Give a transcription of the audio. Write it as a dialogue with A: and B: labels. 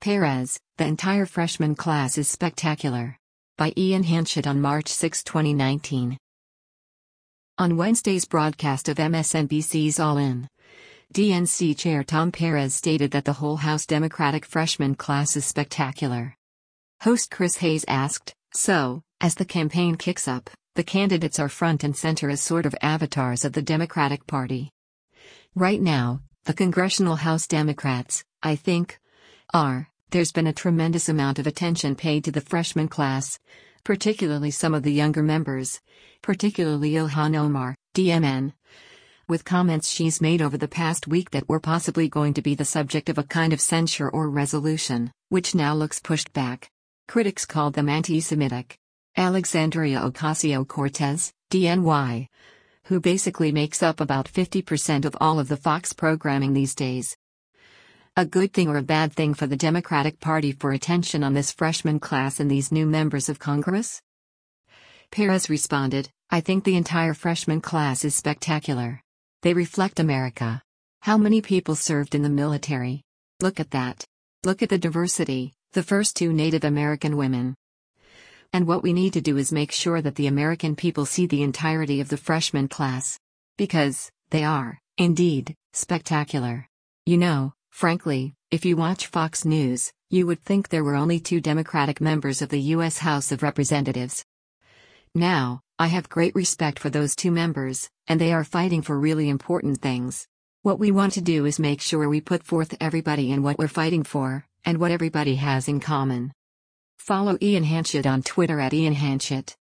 A: Perez, the entire freshman class is spectacular. By Ian Hanchett on March 6, 2019. On Wednesday's broadcast of MSNBC's All In, DNC Chair Tom Perez stated that the whole House Democratic freshman class is spectacular. Host Chris Hayes asked, "So, as the campaign kicks up, the candidates are front and center as sort of avatars of the Democratic Party. Right now, the congressional House Democrats, I think, there's been a tremendous amount of attention paid to the freshman class, particularly some of the younger members, particularly Ilhan Omar, DMN, with comments she's made over the past week that were possibly going to be the subject of a kind of censure or resolution, which now looks pushed back. Critics called them anti-Semitic. Alexandria Ocasio-Cortez, DNY, who basically makes up about 50% of all of the Fox programming these days. A good thing or a bad thing for the Democratic Party for attention on this freshman class and these new members of Congress?" Perez responded, "I think the entire freshman class is spectacular. They reflect America. How many people served in the military? Look at that. Look at the diversity, the first two Native American women. And what we need to do is make sure that the American people see the entirety of the freshman class. Because they are, indeed, spectacular. You know, frankly, if you watch Fox News, you would think there were only 2 Democratic members of the U.S. House of Representatives. Now, I have great respect for those 2 members, and they are fighting for really important things. What we want to do is make sure we put forth everybody in what we're fighting for, and what everybody has in common." Follow Ian Hanchett on Twitter at Ian Hanchett.